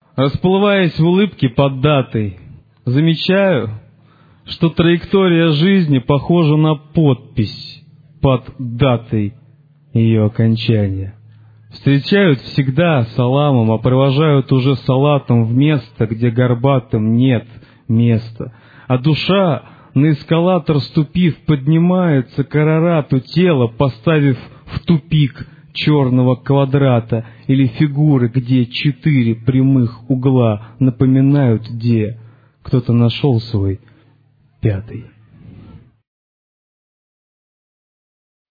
Расплываясь в улыбке под датой, замечаю, что траектория жизни похожа на подпись под датой ее окончания. Встречают всегда саламом, а провожают уже салатом в место, где горбатым нет места. А душа, на эскалатор ступив, поднимается к Арарату тело, поставив в тупик черного квадрата или фигуры, где 4 прямых угла напоминают, где кто-то нашел свой 5-й.